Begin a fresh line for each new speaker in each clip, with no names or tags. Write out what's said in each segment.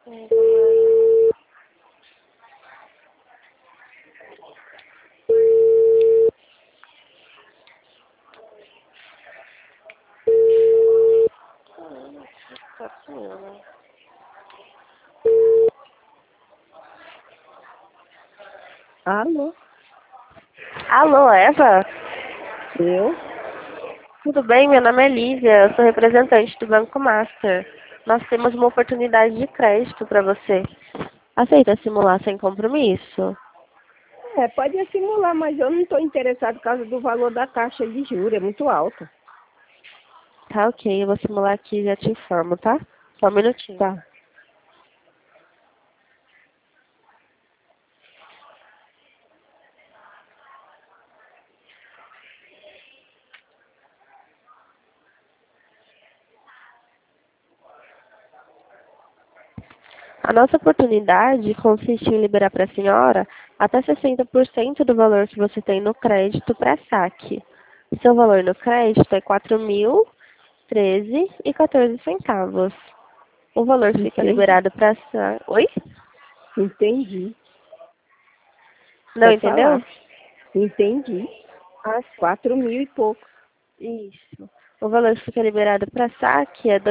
Alô?
Alô, Eva?
Eu?
Tudo bem? Meu nome é Lívia, eu sou representante do Banco Master. Nós temos uma oportunidade de crédito para você. Aceita simular sem compromisso?
Pode simular, mas eu não estou interessado por causa do valor da taxa de juros, é muito alto.
Tá ok, eu vou simular aqui e já te informo, tá? Só um minutinho.
Tá.
A nossa oportunidade consiste em liberar para a senhora até 60% do valor que você tem no crédito para saque. Seu valor no crédito é R$ 4.013,14. O valor fica
Entendi.
liberado para saque. Oi?
Entendi.
Não
Pode
entendeu?
falar. Entendi.
Ah, sim.
4.000 e pouco.
Isso. O valor que fica liberado para saque é R$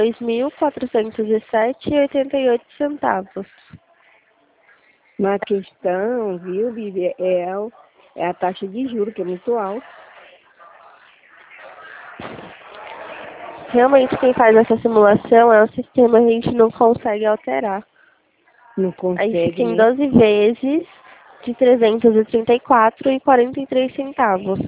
2.407,88.
Na questão, viu, Bibi, é a taxa de juros, que é muito alta.
Realmente quem faz essa simulação é o sistema, a gente não consegue alterar.
Não
Aí fica
consegue,
em
né?
12 vezes de R$ 334,43.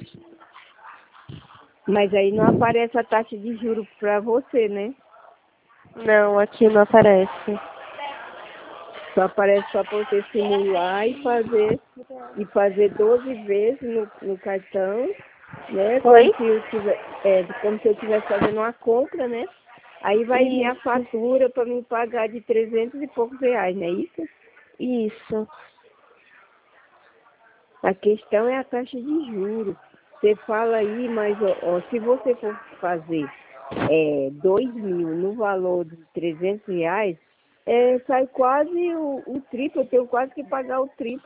Mas aí não aparece a taxa de juros para você, né?
Não, aqui não aparece.
Só aparece só para você simular e fazer 12 vezes no cartão, né?
Oi?
Como se eu estivesse fazendo uma compra, né? Aí vai vir a
Isso,
fatura para me pagar de 300 e poucos reais, não é isso?
isso.
A questão é a taxa de juros. Você fala aí, mas ó, se você for fazer 2.000 no valor de 300 reais, sai quase o triplo, eu tenho quase que pagar o triplo.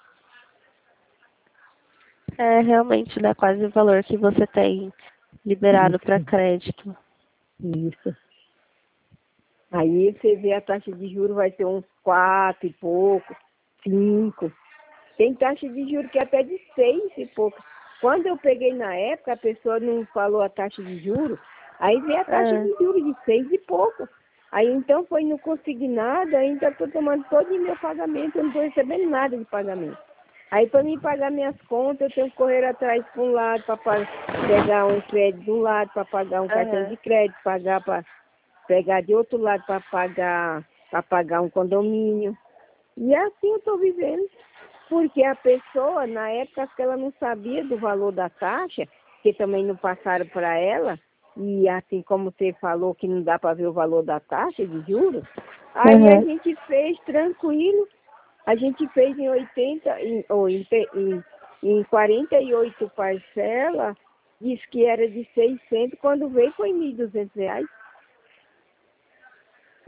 É, realmente dá quase o valor que você tem liberado para crédito.
Isso. Aí você vê a taxa de juros vai ser uns 4 e pouco, 5. Tem taxa de juros que é até de 6 e pouco. Quando eu peguei na época, a pessoa não falou a taxa de juros, aí veio a taxa
É,
de juros de 6 e pouco. Aí então foi no consignado, ainda estou tomando todo o meu pagamento, eu não estou recebendo nada de pagamento. Aí para mim pagar minhas contas, eu tenho que correr atrás para um lado, para pegar um crédito de um lado, para pagar um cartão
aham.
de crédito, pagar para pegar de outro lado para pagar um condomínio. E assim eu estou vivendo. Porque a pessoa, na época, acho que ela não sabia do valor da taxa, que também não passaram para ela, e assim como você falou que não dá para ver o valor da taxa de juros, aí a
Aham.
gente fez tranquilo, a gente fez em 80, em 48 parcelas, disse que era de 600, quando veio foi R$ 1.200.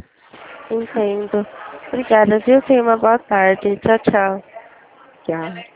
Entendo. Obrigada, viu? Tenha uma boa tarde. Tchau, tchau.
Tchau.